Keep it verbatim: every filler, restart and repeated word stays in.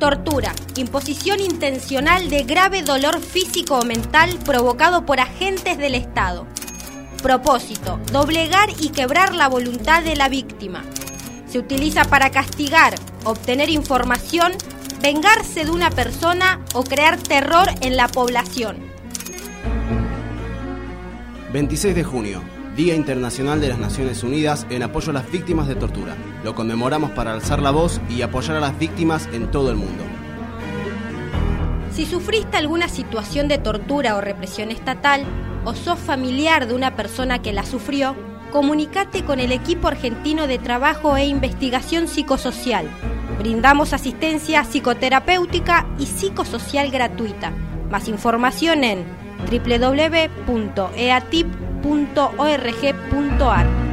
Tortura, imposición intencional de grave dolor físico o mental provocado por agentes del Estado. Propósito, doblegar y quebrar la voluntad de la víctima. Se utiliza para castigar, obtener información, vengarse de una persona o crear terror en la población. veintiséis de junio, Día Internacional de las Naciones Unidas en apoyo a las víctimas de tortura. Lo conmemoramos para alzar la voz y apoyar a las víctimas en todo el mundo. Si sufriste alguna situación de tortura o represión estatal, o sos familiar de una persona que la sufrió, comunicate con el equipo argentino de trabajo e investigación psicosocial. Brindamos asistencia psicoterapéutica y psicosocial gratuita. Más información en doble u doble u doble u punto e a t i p punto org punto a r.